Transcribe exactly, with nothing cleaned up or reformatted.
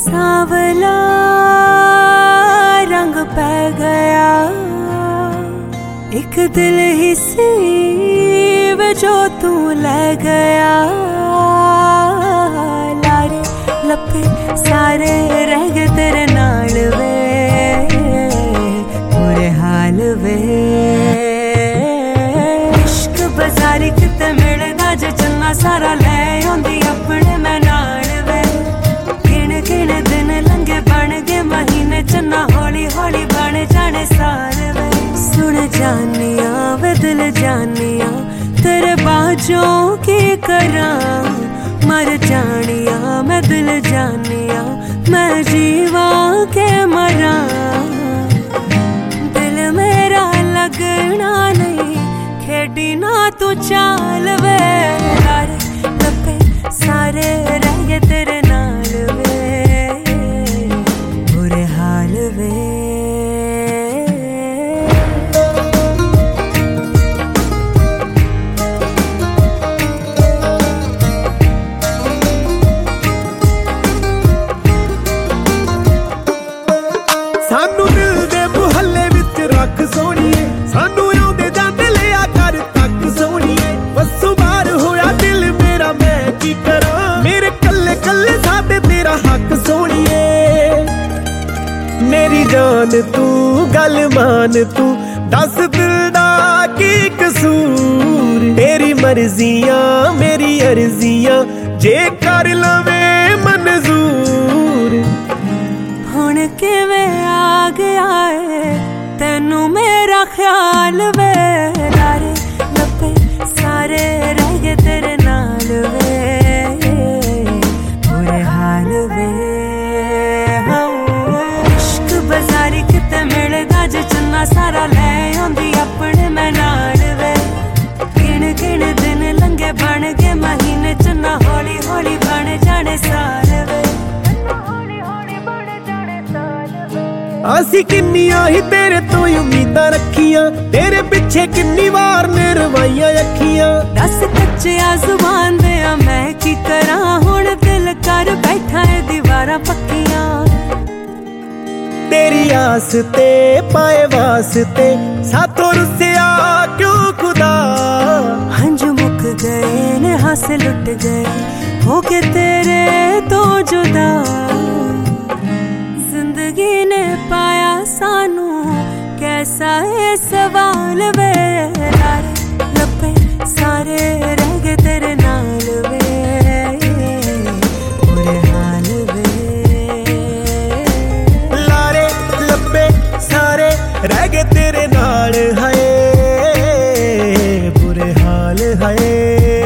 सांवला रंग पै गया, एक दिल ही सी वे जो तू ले गया। लारे लपे सारे रह गए तेरे नाल वे, बुरे हाल वे। इश्क बाजारी किते मिलदा जे चन्ना सारा ले आंदी अपने मैं नाल वे। गिन गिन दिन लंघे बन गए महीने, चन्ना हौली हौली बन जाने साल वे। सुन जानिया वे दिल जानिया तेरे बाजों की करा, मर जानिया मैं दिल जानिया मैं जीवा के मरा। दिल मेरा लगना नहीं खेडी ना तू चाल वे। लारे लपे सारे रह गए तेरे नाल वे, बुरे हाल वे। सानू दिल दे मुहल्ले विच रख सोनिए, सानू आउंदे जांदे लिया कर तक सोनिए। बसों बाहर होया दिल मेरा मैं की करा, मेरे कल्ले कल्ले साडे तेरा हक सोनिए। मेरी जान तू गल मान तू, दस दिल दा की कसूर। तेरी मर्जियां मेरी अर्जियां जे कर लवे मंजूर। हुण किवें आ गया है तेनू मेरा ख्याल वे। लारे लपे सारे रह गए तेरे नाल वे, बुरे हाल वे। इश्क बाजारी किते मिलदा जे चन्ना सारा ले आंदी अपने मैं नाल वे। गिन गिन दिन लंघे बन गए महीने, चन्ना हौली हौली बन जाने साल वे। असी किन्नियां ही तेरे तो उम्मीदां रखियां, तेरे पिछे किन्नी वार ने रवाइयां अखियां। दस कच्चिया जुबान दे मैं की करा, हुण दिल कर बैठा है दीवारां पक्कियां। तेरी आस ते पाए वास्ते साथों रुसिया क्यों खुदा। हंझू मुक गए ने हासे लुट गए, हो के तेरे तो जुदा। जिंदगी ने पाया सानू कैसा है सवाल वे। लारे लपे सारे रह गए तेरे नाल वे, बुरे हाल वे। लारे लपे सारे रह गए तेरे नाल, हाय बुरे हाल हाय।